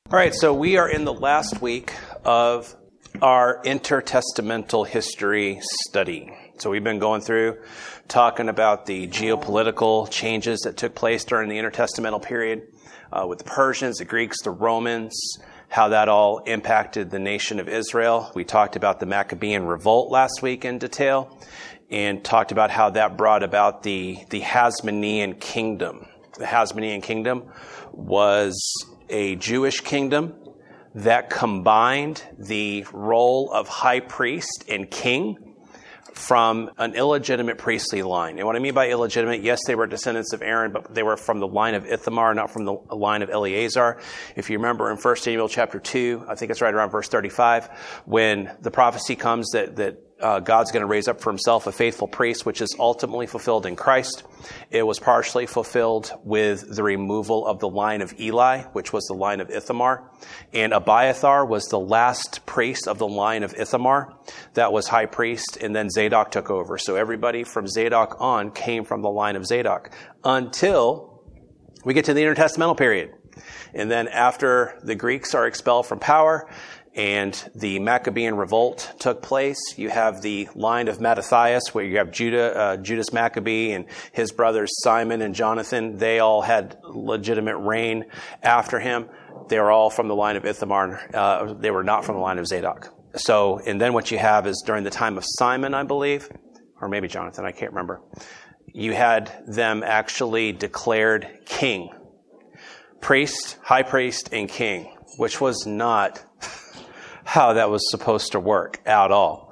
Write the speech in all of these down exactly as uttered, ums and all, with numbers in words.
All right, so we are in the last week of our intertestamental history study. So we've been going through talking about the geopolitical changes that took place during the intertestamental period uh, with the Persians, the Greeks, the Romans, how that all impacted the nation of Israel. We talked about the Maccabean revolt last week in detail and talked about how that brought about the, the Hasmonean kingdom. The Hasmonean kingdom was a Jewish kingdom that combined the role of high priest and king from an illegitimate priestly line. And what I mean by illegitimate, yes, they were descendants of Aaron, but they were from the line of Ithamar, not from the line of Eleazar. If you remember in First Samuel chapter two, I think it's right around verse thirty-five, when the prophecy comes that, that uh, God's going to raise up for himself a faithful priest, which is ultimately fulfilled in Christ. It was partially fulfilled with the removal of the line of Eli, which was the line of Ithamar. And Abiathar was the last priest of the line of Ithamar that was high priest, and then Zadok took over. So everybody from Zadok on came from the line of Zadok until we get to the intertestamental period. And then after the Greeks are expelled from power and the Maccabean revolt took place, you have the line of Mattathias, where you have Judah, uh, Judas Maccabee and his brothers Simon and Jonathan. They all had legitimate reign after him. They were all from the line of Ithamar. Uh, they were not from the line of Zadok. So, and then what you have is during the time of Simon, I believe, or maybe Jonathan, I can't remember, you had them actually declared king. Priest, high priest, and king, which was not how that was supposed to work at all.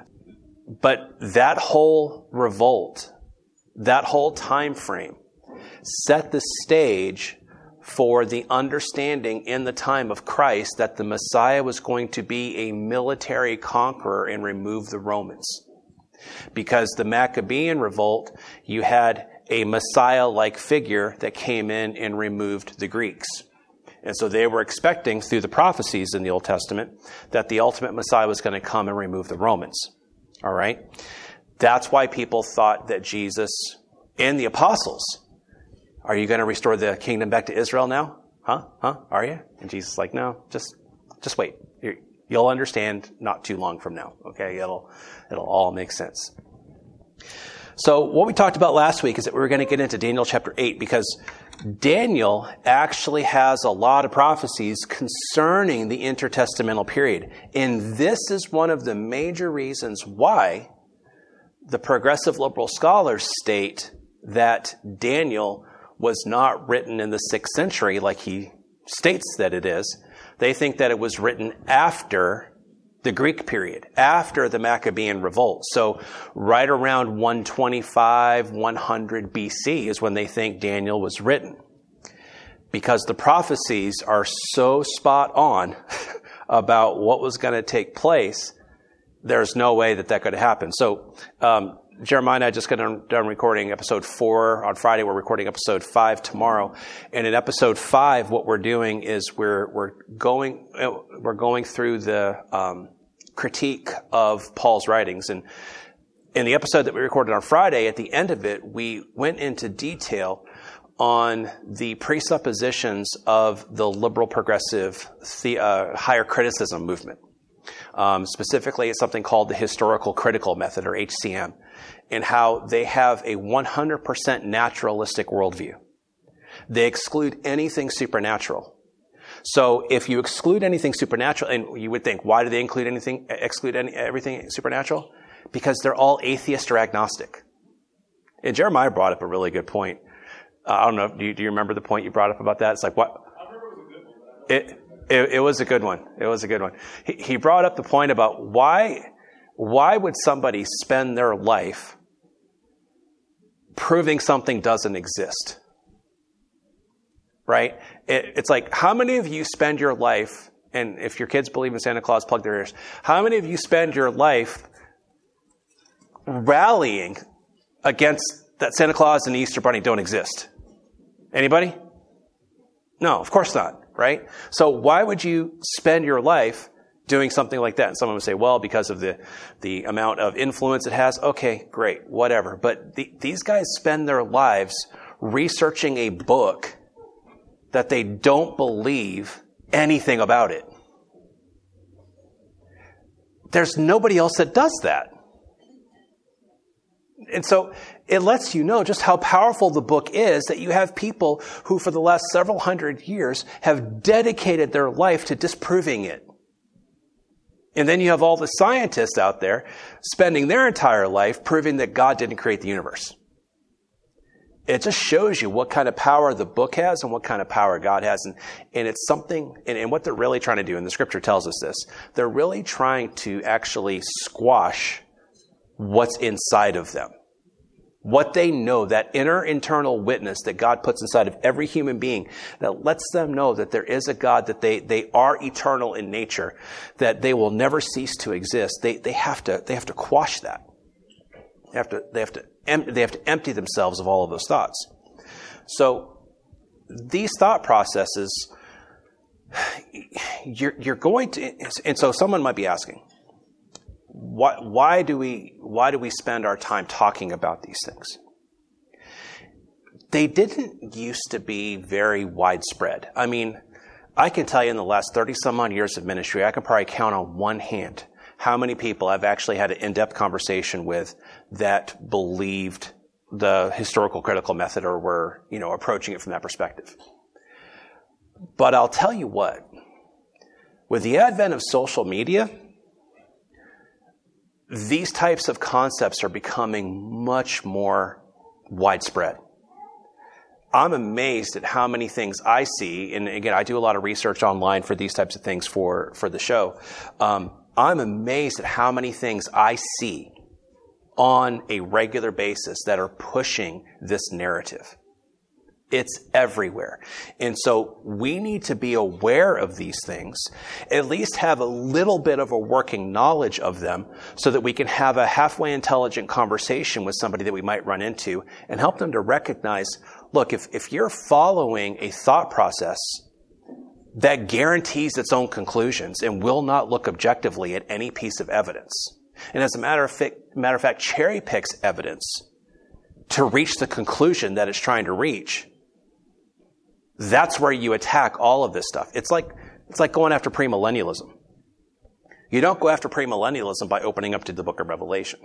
But that whole revolt, that whole time frame, set the stage for the understanding in the time of Christ that the Messiah was going to be a military conqueror and remove the Romans. Because the Maccabean revolt, you had a Messiah-like figure that came in and removed the Greeks. And so they were expecting, through the prophecies in the Old Testament, that the ultimate Messiah was going to come and remove the Romans. All right? That's why people thought that Jesus and the apostles, are you going to restore the kingdom back to Israel now? Huh? Huh? Are you? And Jesus is like, no, just just wait. You'll understand not too long from now. Okay? It'll it'll all make sense. So what we talked about last week is that we were going to get into Daniel chapter eight, because Daniel actually has a lot of prophecies concerning the intertestamental period. And this is one of the major reasons why the progressive liberal scholars state that Daniel was not written in the sixth century like he states that it is. They think that it was written after the Greek period, after the Maccabean revolt. So right around one twenty-five, one hundred B C is when they think Daniel was written. Because the prophecies are so spot on about what was going to take place, there's no way that that could happen. So um, Jeremiah and I just got done recording episode four on Friday. We're recording episode five tomorrow. And in episode five, what we're doing is we're we're going we're going through the um, critique of Paul's writings. And in the episode that we recorded on Friday, at the end of it, we went into detail on the presuppositions of the liberal progressive the, uh, higher criticism movement. Um, specifically, it's something called the historical critical method, or H C M, and how they have a one hundred percent naturalistic worldview. They exclude anything supernatural. So if you exclude anything supernatural, and you would think, why do they include anything, exclude any, everything supernatural? Because they're all atheist or agnostic. And Jeremiah brought up a really good point. Uh, I don't know, do you, do you remember the point you brought up about that? It's like, what? I remember it was a good one. It, it, it was a good one. It was a good one. He, he brought up the point about why, why would somebody spend their life proving something doesn't exist? Right? It, it's like, how many of you spend your life, and if your kids believe in Santa Claus, plug their ears, how many of you spend your life rallying against that Santa Claus and the Easter Bunny don't exist? Anybody? No, of course not, right? So why would you spend your life doing something like that? And someone would say, well, because of the, the amount of influence it has. Okay, great, whatever. But the, these guys spend their lives researching a book that they don't believe anything about it. There's nobody else that does that. And so it lets you know just how powerful the book is that you have people who for the last several hundred years have dedicated their life to disproving it. And then you have all the scientists out there spending their entire life proving that God didn't create the universe. It just shows you what kind of power the book has and what kind of power God has. And, and it's something, and, and what they're really trying to do, and the scripture tells us this, they're really trying to actually squash what's inside of them. What they know, that inner internal witness that God puts inside of every human being that lets them know that there is a God, that they, they are eternal in nature, that they will never cease to exist. They, they have to, they have to quash that. They have to, they have to, em- they have to empty themselves of all of those thoughts. So these thought processes, you're, you're going to, and so someone might be asking, why, why do we, why do we spend our time talking about these things? They didn't used to be very widespread. I mean, I can tell you in the last thirty some odd years of ministry, I can probably count on one hand how many people I've actually had an in-depth conversation with that believed the historical critical method or were, you know, approaching it from that perspective. But I'll tell you what, with the advent of social media, these types of concepts are becoming much more widespread. I'm amazed at how many things I see, and again, I do a lot of research online for these types of things for, for the show. Um, I'm amazed at how many things I see on a regular basis that are pushing this narrative. It's everywhere. And so we need to be aware of these things, at least have a little bit of a working knowledge of them so that we can have a halfway intelligent conversation with somebody that we might run into and help them to recognize, look, if, if you're following a thought process that guarantees its own conclusions and will not look objectively at any piece of evidence, and as a matter of fact, matter of fact cherry picks evidence to reach the conclusion that it's trying to reach, that's where you attack all of this stuff. It's like, it's like going after premillennialism. You don't go after premillennialism by opening up to the book of Revelation.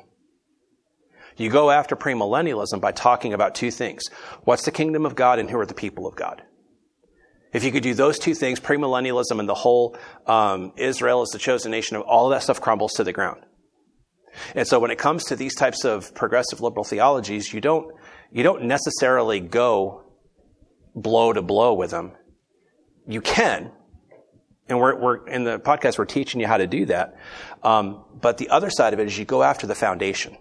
You go after premillennialism by talking about two things. What's the kingdom of God and who are the people of God? If you could do those two things, premillennialism and the whole um, Israel is the chosen nation, of all of that stuff crumbles to the ground. And so when it comes to these types of progressive liberal theologies, you don't, you don't necessarily go blow to blow with them. You can, and we're, we're in the podcast, we're teaching you how to do that. Um, but the other side of it is you go after the foundation.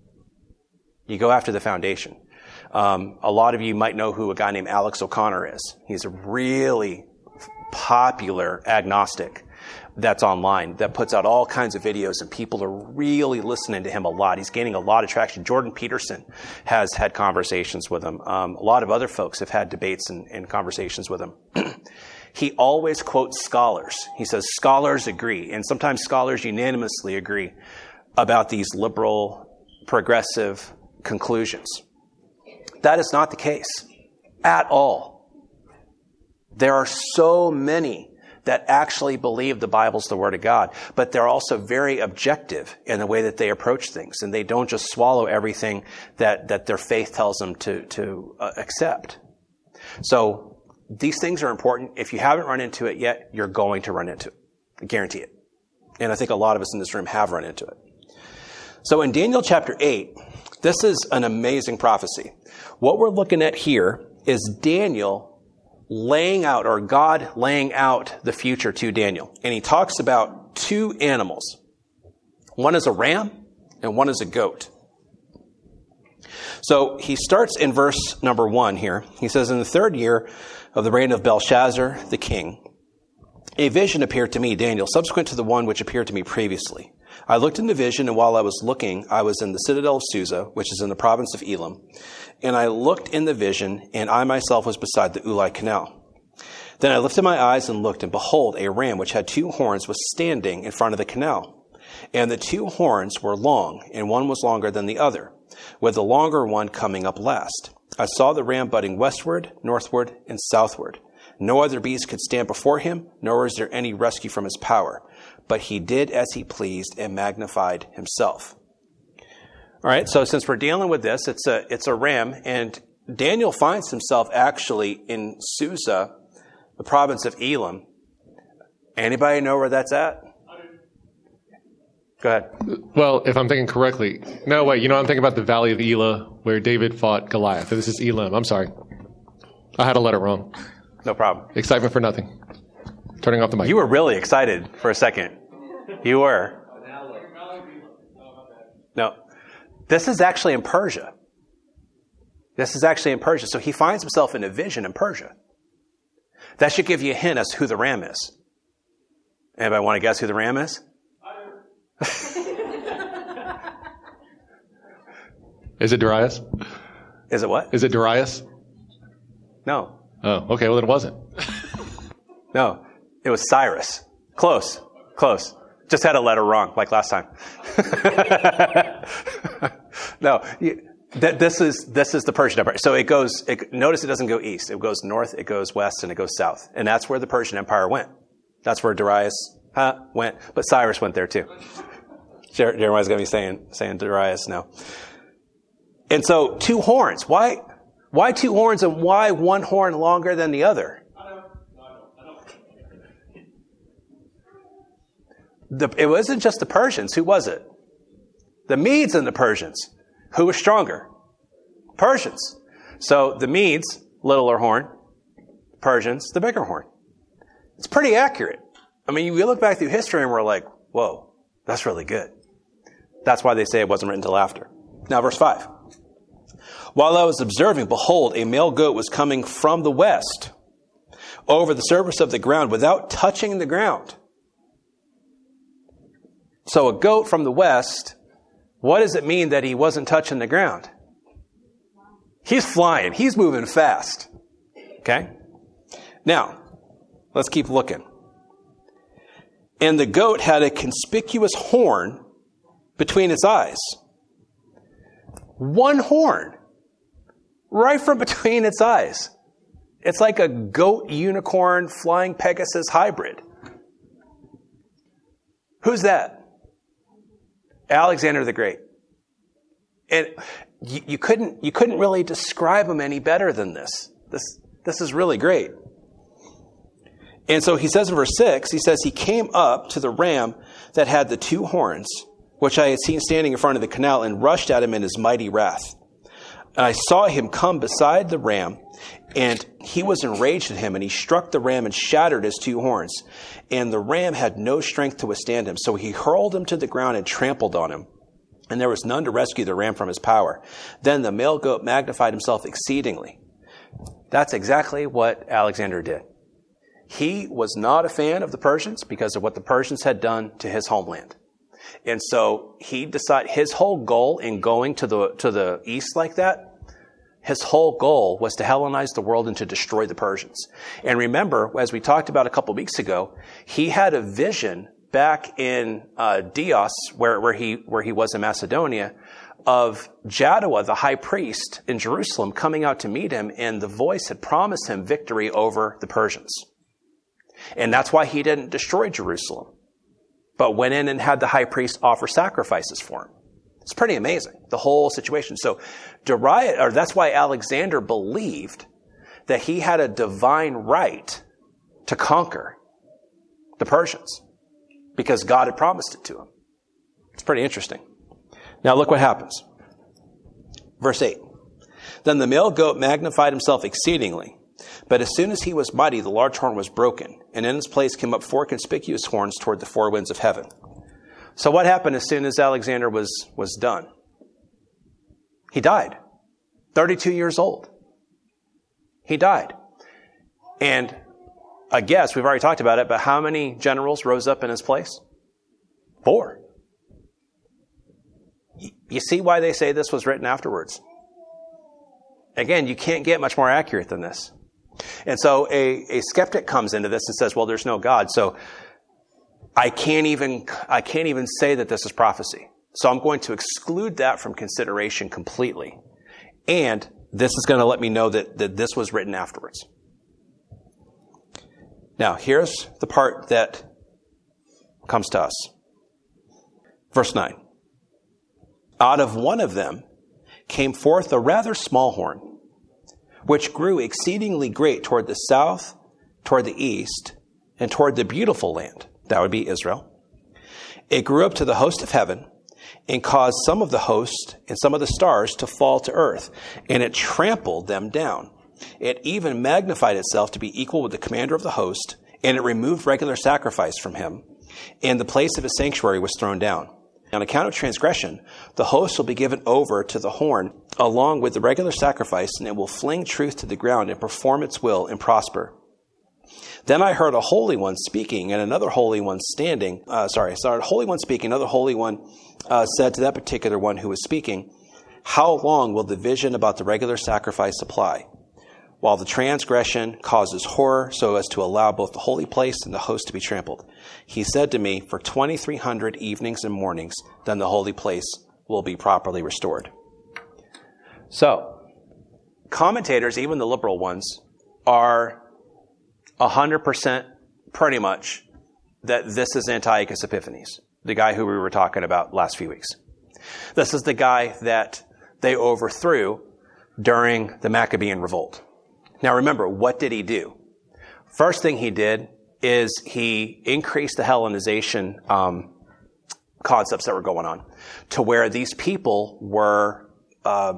You go after the foundation. Um, a lot of you might know who a guy named Alex O'Connor is. He's a really popular agnostic that's online, that puts out all kinds of videos, and people are really listening to him a lot. He's gaining a lot of traction. Jordan Peterson has had conversations with him. Um, a lot of other folks have had debates and, and conversations with him. He always quotes scholars. He says scholars agree, and sometimes scholars unanimously agree about these liberal, progressive conclusions. That is not the case at all. There are so many that actually believe the Bible's the Word of God, but they're also very objective in the way that they approach things, and they don't just swallow everything that, that their faith tells them to, to uh, accept. So these things are important. If you haven't run into it yet, you're going to run into it. I guarantee it. And I think a lot of us in this room have run into it. So in Daniel chapter eight, this is an amazing prophecy. What we're looking at here is Daniel laying out, or God laying out the future to Daniel. And he talks about two animals. One is a ram and one is a goat. So he starts in verse number one here. He says, in the third year of the reign of Belshazzar the king, a vision appeared to me, Daniel, subsequent to the one which appeared to me previously. I looked in the vision, and while I was looking, I was in the citadel of Susa, which is in the province of Elam. And I looked in the vision, and I myself was beside the Ulai Canal. Then I lifted my eyes and looked, and behold, a ram which had two horns was standing in front of the canal. And the two horns were long, and one was longer than the other, with the longer one coming up last. I saw the ram butting westward, northward, and southward. No other beast could stand before him, nor is there any rescue from his power. But he did as he pleased and magnified himself. All right, so since we're dealing with this, it's a it's a ram, and Daniel finds himself actually in Susa, the province of Elam. Anybody know where that's at? Go ahead. Well, if I'm thinking correctly, no, wait, you know, I'm thinking about the Valley of Elah, where David fought Goliath. This is Elam. I'm sorry. I had a letter wrong. No problem. Excitement for nothing. Turning off the mic. You were really excited for a second. You were. No. This is actually in Persia. This is actually in Persia. So he finds himself in a vision in Persia. That should give you a hint as to who the ram is. Anybody want to guess who the ram is? Is it Darius? Is it what? Is it Darius? No. Oh, okay. Well, then it wasn't. No. It was Cyrus. Close. Close. Just had a letter wrong, like last time. No. You, th- this is this is the Persian Empire. So it goes, it, notice it doesn't go east. It goes north, it goes west, and it goes south. And that's where the Persian Empire went. That's where Darius huh, went. But Cyrus went there too. Jer- Jeremiah's going to be saying, saying Darius now. And so two horns. Why, why two horns and why one horn longer than the other? The, it wasn't just the Persians. Who was it? The Medes and the Persians. Who was stronger? Persians. So the Medes, littler horn. Persians, the bigger horn. It's pretty accurate. I mean, we look back through history and we're like, whoa, that's really good. That's why they say it wasn't written until after. Now, verse five. While I was observing, behold, a male goat was coming from the west over the surface of the ground without touching the ground. So a goat from the west, what does it mean that he wasn't touching the ground? He's flying. He's moving fast. Okay? Now, let's keep looking. And the goat had a conspicuous horn between its eyes. One horn. Right from between its eyes. It's like a goat unicorn flying Pegasus hybrid. Who's that? Alexander the Great. And you, you couldn't you couldn't really describe him any better than this. This this is really great. And so he says in verse six, he says, he came up to the ram that had the two horns, which I had seen standing in front of the canal, and rushed at him in his mighty wrath. And I saw him come beside the ram, and he was enraged at him, and he struck the ram and shattered his two horns. And the ram had no strength to withstand him, so he hurled him to the ground and trampled on him. And there was none to rescue the ram from his power. Then the male goat magnified himself exceedingly. That's exactly what Alexander did. He was not a fan of the Persians because of what the Persians had done to his homeland. And so he decided his whole goal in going to the to the east like that, his whole goal was to Hellenize the world and to destroy the Persians. And remember, as we talked about a couple weeks ago, he had a vision back in uh, Dios, where, where he where he was in Macedonia, of Jaddua, the high priest in Jerusalem, coming out to meet him, and the voice had promised him victory over the Persians. And that's why he didn't destroy Jerusalem, but went in and had the high priest offer sacrifices for him. It's pretty amazing, the whole situation. So Darius, or that's why Alexander believed that he had a divine right to conquer the Persians because God had promised it to him. It's pretty interesting. Now look what happens. Verse eight. Then the male goat magnified himself exceedingly. But as soon as he was mighty, the large horn was broken, and in its place came up four conspicuous horns toward the four winds of heaven. So what happened as soon as Alexander was, was done? He died. thirty-two years old. He died. And I guess, we've already talked about it, but how many generals rose up in his place? Four. You see why they say this was written afterwards? Again, you can't get much more accurate than this. And so a, a skeptic comes into this and says, well, there's no God. So I can't even, I can't even say that this is prophecy. So I'm going to exclude that from consideration completely. And this is going to let me know that, that this was written afterwards. Now, here's the part that comes to us. Verse nine. Out of one of them came forth a rather small horn, which grew exceedingly great toward the south, toward the east, and toward the beautiful land. That would be Israel. It grew up to the host of heaven and caused some of the host and some of the stars to fall to earth, and it trampled them down. It even magnified itself to be equal with the commander of the host, and it removed regular sacrifice from him, and the place of his sanctuary was thrown down. On account of transgression, the host will be given over to the horn along with the regular sacrifice, and it will fling truth to the ground and perform its will and prosper. Then I heard a holy one speaking and another holy one standing. Uh, sorry, sorry, a holy one speaking, another holy one uh, said to that particular one who was speaking, how long will the vision about the regular sacrifice apply? While the transgression causes horror so as to allow both the holy place and the host to be trampled. He said to me, for twenty-three hundred evenings and mornings, then the holy place will be properly restored. So, commentators, even the liberal ones, are one hundred percent pretty much that this is Antiochus Epiphanes, the guy who we were talking about last few weeks. This is the guy that they overthrew during the Maccabean revolt. Now remember, what did he do? First thing he did is he increased the Hellenization um, concepts that were going on to where these people were uh,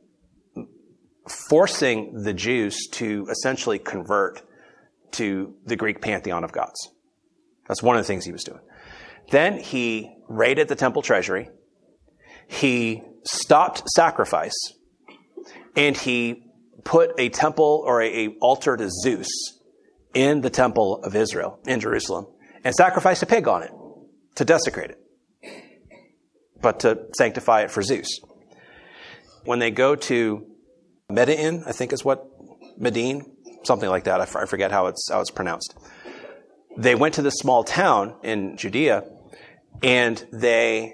forcing the Jews to essentially convert to the Greek pantheon of gods. That's one of the things he was doing. Then he raided the temple treasury. He stopped sacrifice, and he put a temple or a, a altar to Zeus in the temple of Israel, in Jerusalem, and sacrificed a pig on it to desecrate it, but to sanctify it for Zeus. When they go to Medellin, I think is what, Medine, something like that, I, f- I forget how it's, how it's pronounced. They went to this small town in Judea, and they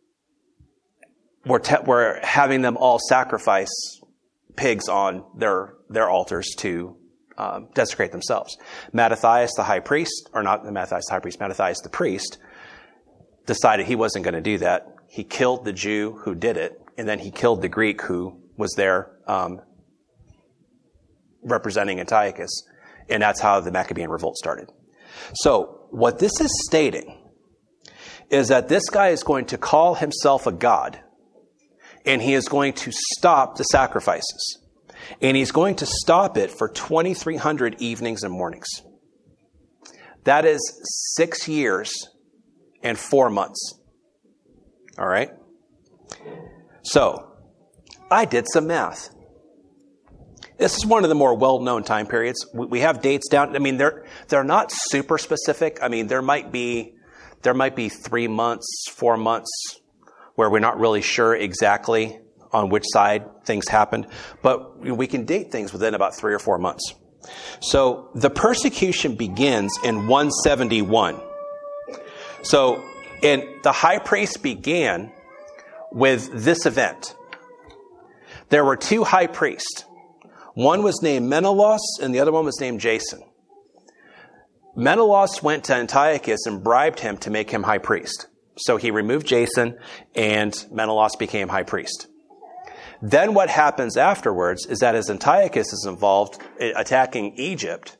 were, te- were having them all sacrifice pigs on their their altars to um, desecrate themselves. Mattathias, the high priest, or not the Mattathias, the high priest, Mattathias, the priest, decided he wasn't going to do that. He killed the Jew who did it, and then he killed the Greek who was there um, representing Antiochus, and that's how the Maccabean revolt started. So what this is stating is that this guy is going to call himself a god, and he is going to stop the sacrifices. And he's going to stop it for twenty-three hundred evenings and mornings. That is six years and four months. All right? So, I did some math. This is one of the more well-known time periods. We have dates down. I mean, they're they're not super specific. I mean, there might be there might be three months, four months, where we're not really sure exactly on which side things happened, but we can date things within about three or four months. So the persecution begins in one seventy-one. So, and the high priest began with this event. There were two high priests. One was named Menelaus and the other one was named Jason. Menelaus went to Antiochus and bribed him to make him high priest. So he removed Jason, and Menelaus became high priest. Then what happens afterwards is that as Antiochus is involved in attacking Egypt,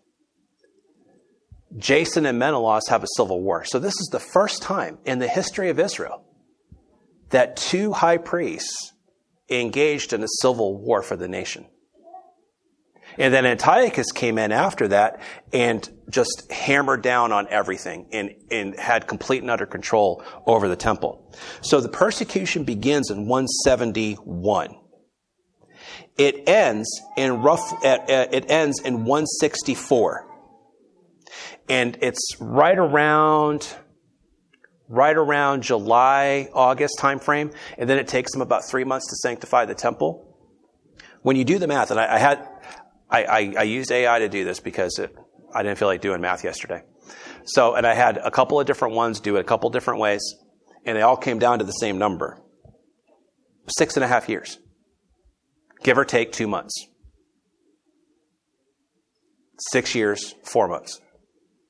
Jason and Menelaus have a civil war. So this is the first time in the history of Israel that two high priests engaged in a civil war for the nation. And then Antiochus came in after that and just hammered down on everything and, and had complete and utter control over the temple. So the persecution begins in one seventy-one. It ends in rough. It ends in one sixty-four, and it's right around, right around July, August time frame, and then it takes them about three months to sanctify the temple. When you do the math, and I, I had. I, I, I used A I to do this because it, I didn't feel like doing math yesterday. So, and I had a couple of different ones do it a couple different ways, and they all came down to the same number. Six and a half years. Give or take two months. Six years, four months.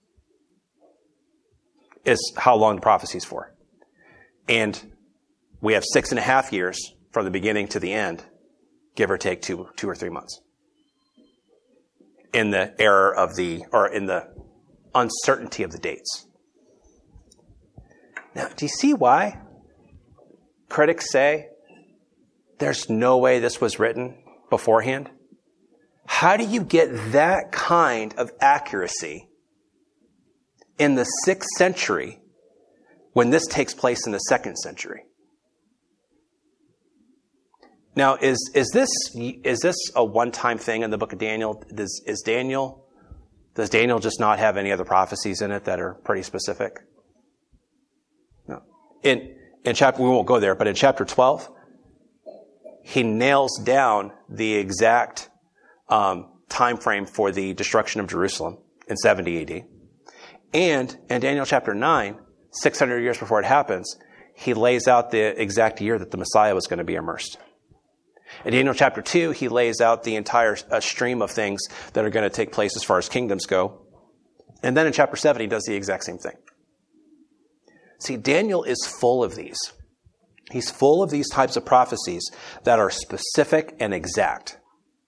is how long the prophecy is for. And we have six and a half years from the beginning to the end, give or take two, two or three months. In the error of the, or in the uncertainty of the dates. Now, do you see why critics say there's no way this was written beforehand? How do you get that kind of accuracy in the sixth century when this takes place in the second century? Now, is is this is this a one-time thing in the book of Daniel? Does is Daniel does Daniel just not have any other prophecies in it that are pretty specific? No. In in chapter we won't go there, but in chapter twelve, he nails down the exact um, time frame for the destruction of Jerusalem in seventy A D. And in Daniel chapter nine, six hundred years before it happens, he lays out the exact year that the Messiah was going to be immersed. In Daniel chapter two, he lays out the entire uh, stream of things that are going to take place as far as kingdoms go. And then in chapter seven, he does the exact same thing. See, Daniel is full of these. He's full of these types of prophecies that are specific and exact.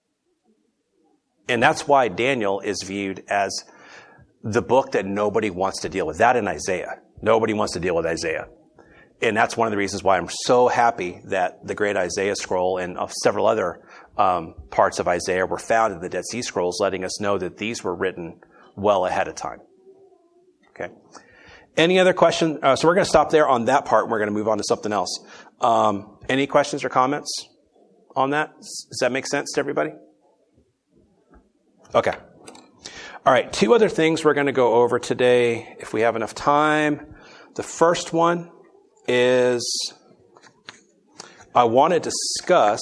And that's why Daniel is viewed as the book that nobody wants to deal with. That and Isaiah. Nobody wants to deal with Isaiah. And that's one of the reasons why I'm so happy that the great Isaiah scroll and uh, several other um, parts of Isaiah were found in the Dead Sea Scrolls, letting us know that these were written well ahead of time. Okay. Any other question? Uh, so we're going to stop there on that part, and we're going to move on to something else. Um, any questions or comments on that? Does that make sense to everybody? Okay. All right. Two other things we're going to go over today, if we have enough time. The first one is I want to discuss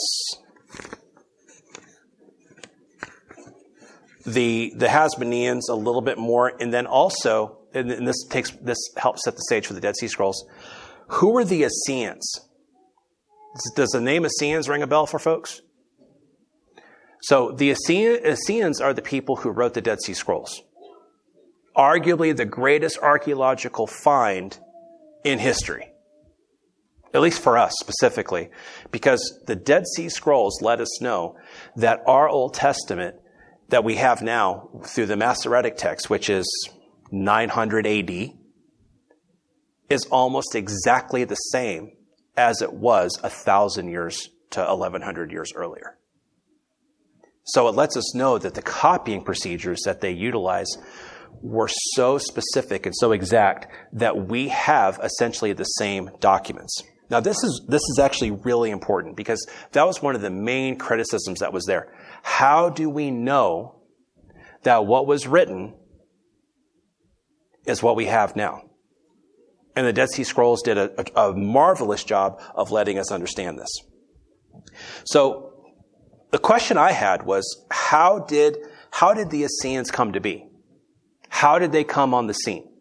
the the Hasmoneans a little bit more, and then also, and this takes this helps set the stage for the Dead Sea Scrolls. Who were the Essenes? Does the name Essenes ring a bell for folks? So the Essenes are the people who wrote the Dead Sea Scrolls. Arguably the greatest archaeological find in history. At least for us specifically, because the Dead Sea Scrolls let us know that our Old Testament that we have now through the Masoretic text, which is nine hundred A D, is almost exactly the same as it was a thousand years to eleven hundred years earlier. So it lets us know that the copying procedures that they utilize were so specific and so exact that we have essentially the same documents. Now, this is this is actually really important because that was one of the main criticisms that was there. How do we know that what was written is what we have now? And the Dead Sea Scrolls did a, a, a marvelous job of letting us understand this. So the question I had was, how did how did the Essenes come to be? How did they come on the scene?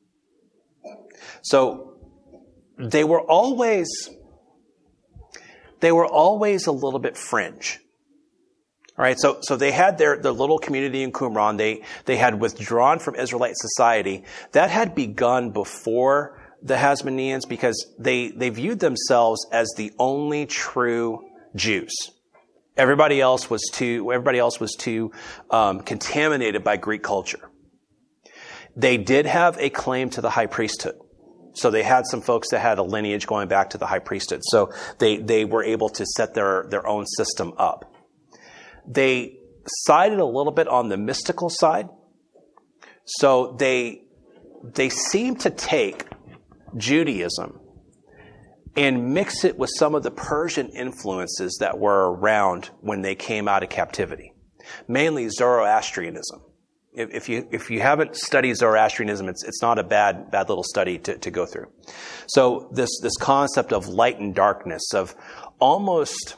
So they were always, they were always a little bit fringe. All right, so so they had their, their little community in Qumran. They they had withdrawn from Israelite society. That had begun before the Hasmoneans because they they viewed themselves as the only true Jews. Everybody else was too everybody else was too um, contaminated by Greek culture. They did have a claim to the high priesthood. So they had some folks that had a lineage going back to the high priesthood. So they, they were able to set their, their own system up. They sided a little bit on the mystical side. So they, they seemed to take Judaism and mix it with some of the Persian influences that were around when they came out of captivity. Mainly Zoroastrianism. If you if you haven't studied Zoroastrianism, it's it's not a bad bad little study to, to go through. So this this concept of light and darkness, of almost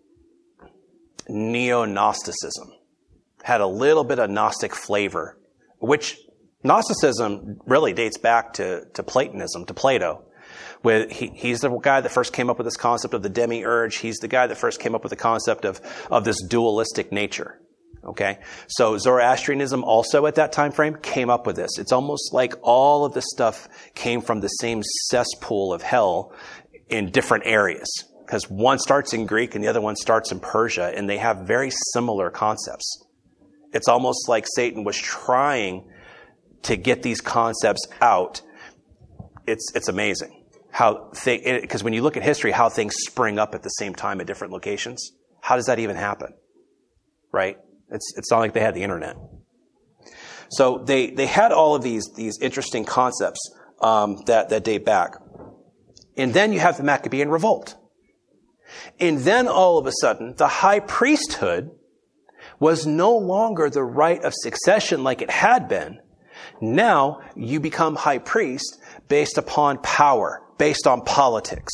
neo-Gnosticism, had a little bit of Gnostic flavor, which Gnosticism really dates back to, to Platonism, to Plato. With he, he's the guy that first came up with this concept of the demiurge. He's the guy that first came up with the concept of, of this dualistic nature. Okay, so Zoroastrianism also at that time frame came up with this. It's almost like all of this stuff came from the same cesspool of hell in different areas, because one starts in Greek and the other one starts in Persia, and they have very similar concepts. It's almost like Satan was trying to get these concepts out. It's it's amazing how because when you look at history, how things spring up at the same time at different locations. How does that even happen? Right? It's it's not like they had the internet. So they they had all of these these interesting concepts um, that that date back, and then you have the Maccabean revolt, and then all of a sudden the high priesthood was no longer the right of succession like it had been. Now you become high priest based upon power, based on politics.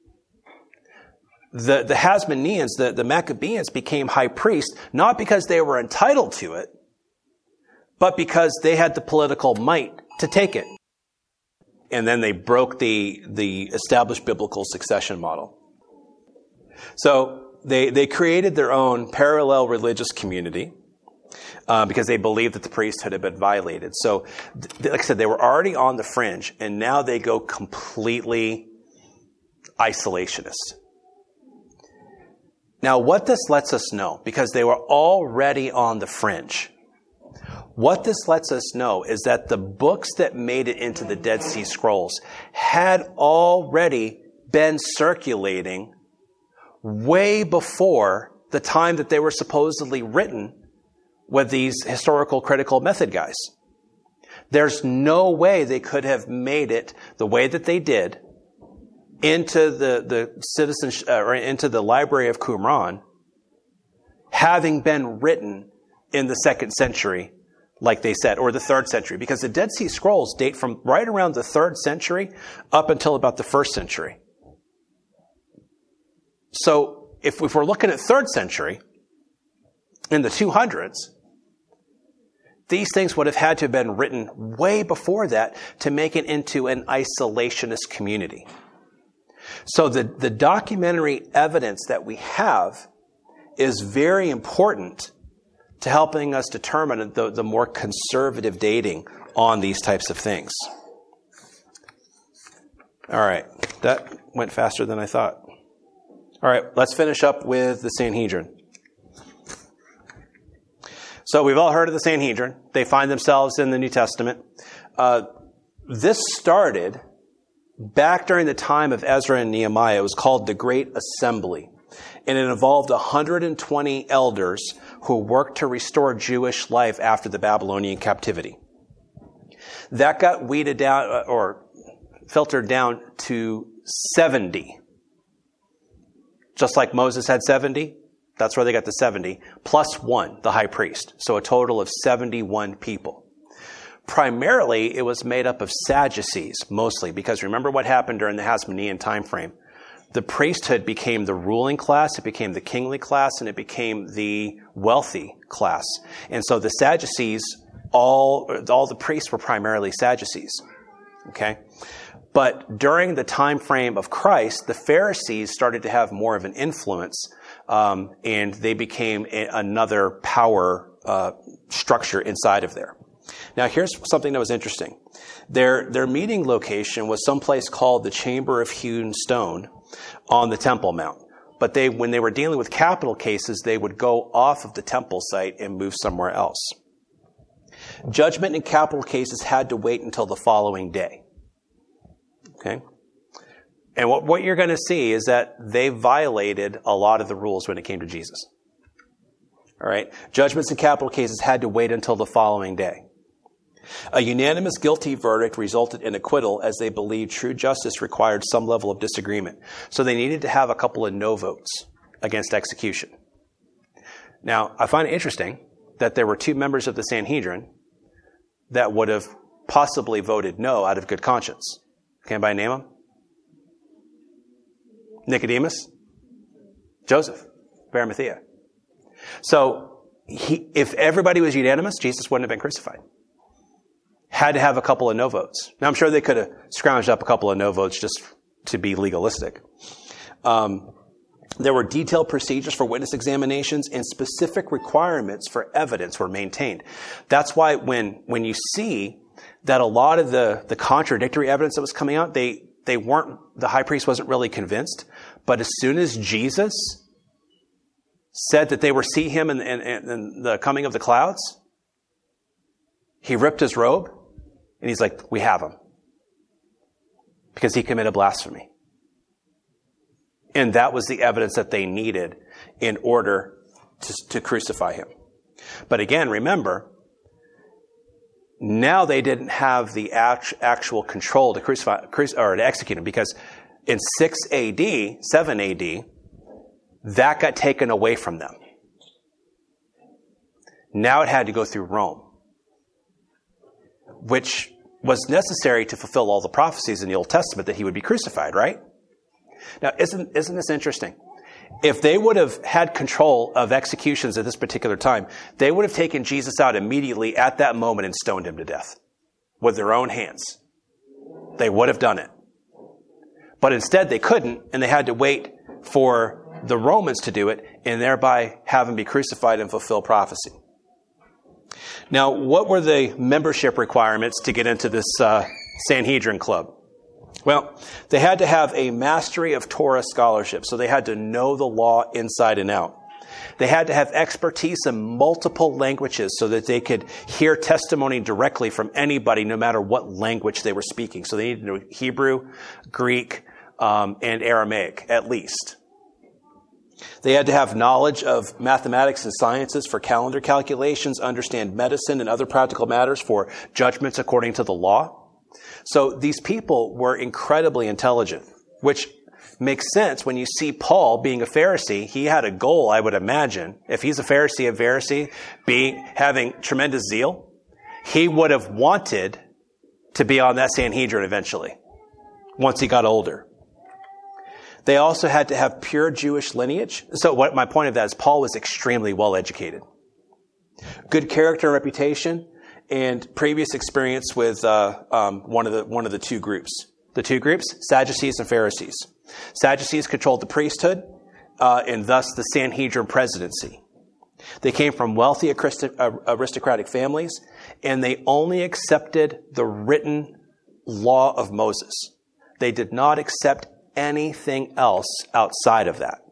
The, the Hasmoneans, the, the Maccabeans became high priests, not because they were entitled to it, but because they had the political might to take it. And then they broke the, the established biblical succession model. So they, they created their own parallel religious community uh, because they believed that the priesthood had been violated. So, th- like I said, they were already on the fringe, and now they go completely isolationist. Now, what this lets us know, because they were already on the fringe, what this lets us know is that the books that made it into the Dead Sea Scrolls had already been circulating way before the time that they were supposedly written with these historical critical method guys. There's no way they could have made it the way that they did into the, the citizen, uh, or into the Library of Qumran, having been written in the second century, like they said, or the third century, because the Dead Sea Scrolls date from right around the third century up until about the first century. So if, if we're looking at third century, in the two hundreds, these things would have had to have been written way before that to make it into an isolationist community. So the, the documentary evidence that we have is very important to helping us determine the, the more conservative dating on these types of things. All right, that went faster than I thought. All right, let's finish up with the Sanhedrin. So we've all heard of the Sanhedrin. They find themselves in the New Testament. Uh, this started back during the time of Ezra and Nehemiah. It was called the Great Assembly. And it involved one hundred twenty elders who worked to restore Jewish life after the Babylonian captivity. That got weeded down, or filtered down to seventy. Just like Moses had seventy, that's where they got the seventy, plus one, the high priest. So a total of seventy-one people. Primarily, it was made up of Sadducees, mostly, because remember what happened during the Hasmonean time frame. The priesthood became the ruling class, it became the kingly class, and it became the wealthy class. And so the Sadducees, all, all the priests were primarily Sadducees. Okay? But during the time frame of Christ, the Pharisees started to have more of an influence, um, and they became a, another power uh, structure inside of there. Now, here's something that was interesting. Their, their meeting location was someplace called the Chamber of Hewn Stone on the Temple Mount. But they, when they were dealing with capital cases, they would go off of the temple site and move somewhere else. Judgment in capital cases had to wait until the following day. Okay? And what, what you're going to see is that they violated a lot of the rules when it came to Jesus. All right? Judgments in capital cases had to wait until the following day. A unanimous guilty verdict resulted in acquittal, as they believed true justice required some level of disagreement. So they needed to have a couple of no votes against execution. Now, I find it interesting that there were two members of the Sanhedrin that would have possibly voted no out of good conscience. Can anybody name them? Nicodemus, Joseph of Arimathea. So he, if everybody was unanimous, Jesus wouldn't have been crucified. Had to have a couple of no votes. Now, I'm sure they could have scrounged up a couple of no votes just to be legalistic. Um, There were detailed procedures for witness examinations, and specific requirements for evidence were maintained. That's why when, when you see that a lot of the, the contradictory evidence that was coming out, they, they weren't, the high priest wasn't really convinced. But as soon as Jesus said that they were see him in, in, in the coming of the clouds, he ripped his robe and he's like, we have him. Because he committed blasphemy. And that was the evidence that they needed in order to, to crucify him. But again, remember, now they didn't have the act, actual control to crucify, or to execute him, because in six A D, seven A D, that got taken away from them. Now it had to go through Rome, which was necessary to fulfill all the prophecies in the Old Testament that he would be crucified, right? Now, isn't, isn't this interesting? If they would have had control of executions at this particular time, they would have taken Jesus out immediately at that moment and stoned him to death with their own hands. They would have done it. But instead they couldn't, and they had to wait for the Romans to do it and thereby have him be crucified and fulfill prophecy. Now, what were the membership requirements to get into this uh, Sanhedrin club? Well, they had to have a mastery of Torah scholarship, so they had to know the law inside and out. They had to have expertise in multiple languages so that they could hear testimony directly from anybody, no matter what language they were speaking. So they needed to know Hebrew, Greek, um, and Aramaic, at least. They had to have knowledge of mathematics and sciences for calendar calculations, understand medicine and other practical matters for judgments according to the law. So these people were incredibly intelligent, which makes sense when you see Paul being a Pharisee. He had a goal, I would imagine. If he's a Pharisee, a Pharisee being having tremendous zeal, he would have wanted to be on that Sanhedrin eventually, once he got older. They also had to have pure Jewish lineage. So what my point of that is, Paul was extremely well educated. Good character and reputation, and previous experience with uh, um, one of the one of the two groups. The two groups, Sadducees and Pharisees. Sadducees controlled the priesthood, uh, and thus the Sanhedrin presidency. They came from wealthy aristocratic families, and they only accepted the written law of Moses. They did not accept anything else outside of that.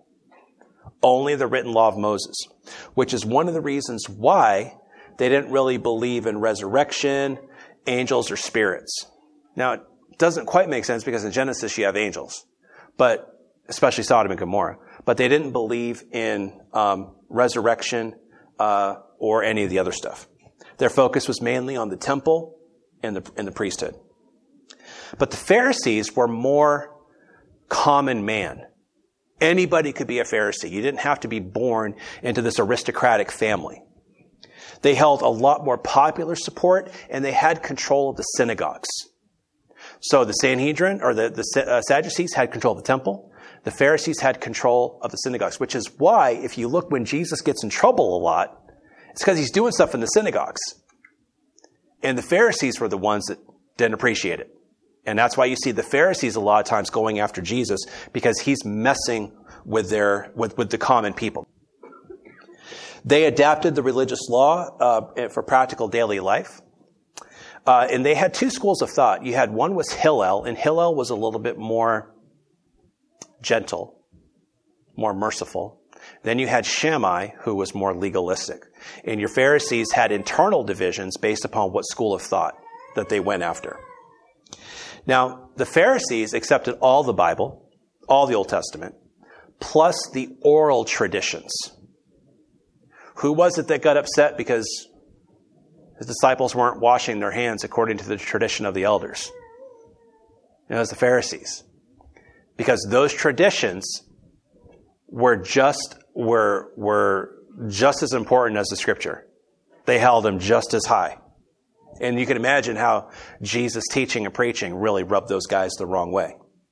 Only the written law of Moses, which is one of the reasons why they didn't really believe in resurrection, angels, or spirits. Now, it doesn't quite make sense because in Genesis you have angels, but especially Sodom and Gomorrah. But they didn't believe in um, resurrection uh, or any of the other stuff. Their focus was mainly on the temple and the, and the priesthood. But the Pharisees were more common man. Anybody could be a Pharisee. You didn't have to be born into this aristocratic family. They held a lot more popular support, and they had control of the synagogues. So the Sanhedrin, or the, the uh, Sadducees, had control of the temple. The Pharisees had control of the synagogues, which is why, if you look when Jesus gets in trouble a lot, it's because he's doing stuff in the synagogues. And the Pharisees were the ones that didn't appreciate it. And that's why you see the Pharisees a lot of times going after Jesus, because he's messing with their with, with the common people. They adapted the religious law uh, for practical daily life. Uh, and they had two schools of thought. You had one was Hillel, and Hillel was a little bit more gentle, more merciful. Then you had Shammai, who was more legalistic. And your Pharisees had internal divisions based upon what school of thought that they went after. Now, the Pharisees accepted all the Bible, all the Old Testament, plus the oral traditions. Who was it that got upset because his disciples weren't washing their hands according to the tradition of the elders? It was the Pharisees. Because those traditions were just were were just as important as the Scripture. They held them just as high. And you can imagine how Jesus' teaching and preaching really rubbed those guys the wrong way.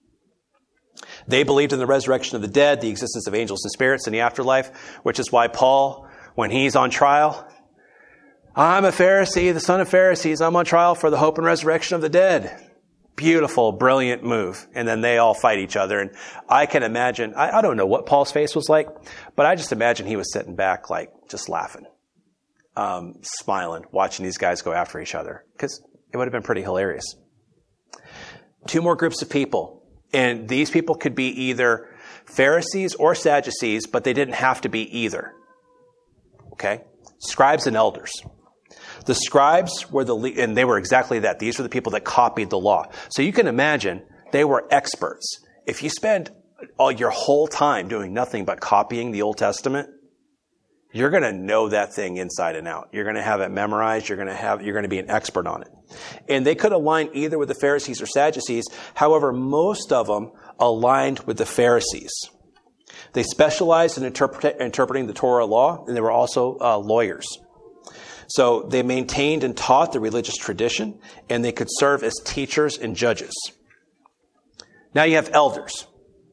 They believed in the resurrection of the dead, the existence of angels and spirits in the afterlife, which is why Paul, when he's on trial, I'm a Pharisee, the son of Pharisees, I'm on trial for the hope and resurrection of the dead. beautiful, brilliant move. And then they all fight each other. And I can imagine, I, I don't know what Paul's face was like, but I just imagine he was sitting back, like, just laughing, um, smiling, watching these guys go after each other, because it would have been pretty hilarious. Two more groups of people. And these people could be either Pharisees or Sadducees, but they didn't have to be either. Okay? Scribes and elders. The scribes were the, and they were exactly that. These were the people that copied the law. So you can imagine they were experts. If you spend all your whole time doing nothing but copying the Old Testament, you're going to know that thing inside and out. You're going to have it memorized. You're going to have, you're going to be an expert on it. And they could align either with the Pharisees or Sadducees. However, most of them aligned with the Pharisees. They specialized in interpret, interpreting the Torah law, and they were also uh, lawyers. So they maintained and taught the religious tradition, and they could serve as teachers and judges. Now you have elders.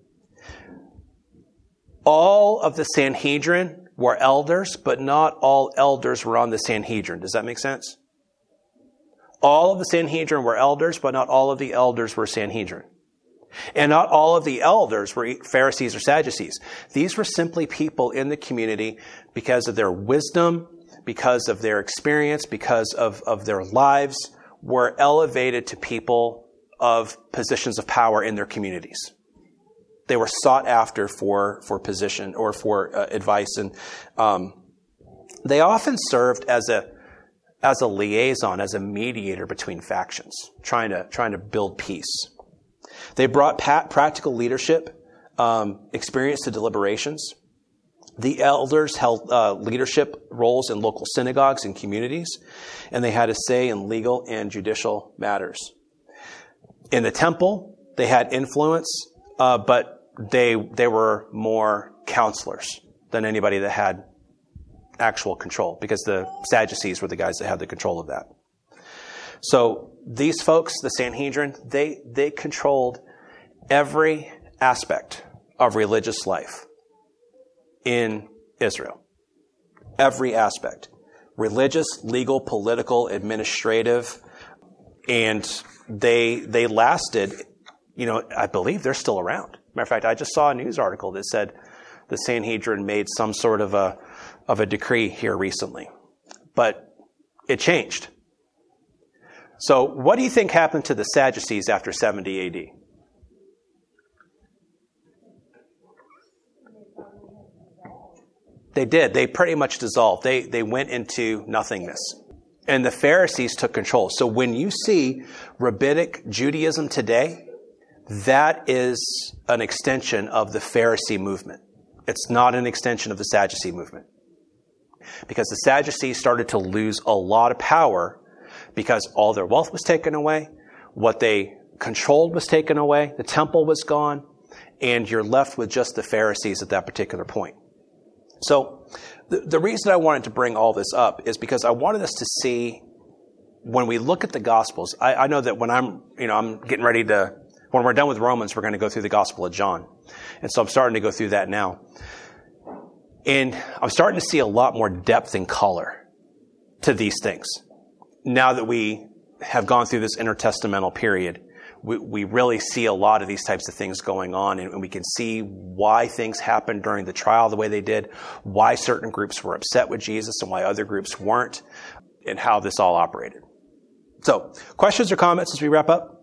All of the Sanhedrin were elders, but not all elders were on the Sanhedrin. Does that make sense? All of the Sanhedrin were elders, but not all of the elders were Sanhedrin. And not all of the elders were Pharisees or Sadducees. These were simply people in the community because of their wisdom, because of their experience, because of, of their lives, were elevated to people of positions of power in their communities. They were sought after for, for position or for uh, advice. And um, they often served as a as a liaison, as a mediator between factions, trying to trying to build peace. They brought pat, practical leadership, um, experience to deliberations. The elders held uh, leadership roles in local synagogues and communities, and they had a say in legal and judicial matters. In the temple, they had influence, uh, but they they were more counselors than anybody that had actual control, because the Sadducees were the guys that had the control of that. So these folks, the Sanhedrin, they they controlled every aspect of religious life in Israel. Every aspect. Religious, legal, political, administrative. And they they lasted, you know, I believe they're still around. Matter of fact, I just saw a news article that said the Sanhedrin made some sort of a of a decree here recently. But it changed. So what do you think happened to the Sadducees after seventy A D? They did. They pretty much dissolved. They they went into nothingness. And the Pharisees took control. So when you see Rabbinic Judaism today, that is an extension of the Pharisee movement. It's not an extension of the Sadducee movement. Because the Sadducees started to lose a lot of power because all their wealth was taken away, what they controlled was taken away, the temple was gone, and you're left with just the Pharisees at that particular point. So the, the reason I wanted to bring all this up is because I wanted us to see, when we look at the Gospels, I, I know that when I'm, you know, I'm getting ready to, when we're done with Romans, we're going to go through the Gospel of John. And so I'm starting to go through that now. And I'm starting to see a lot more depth and color to these things. Now that we have gone through this intertestamental period, we, we really see a lot of these types of things going on, and, and we can see why things happened during the trial the way they did, why certain groups were upset with Jesus and why other groups weren't, and how this all operated. So, questions or comments as we wrap up?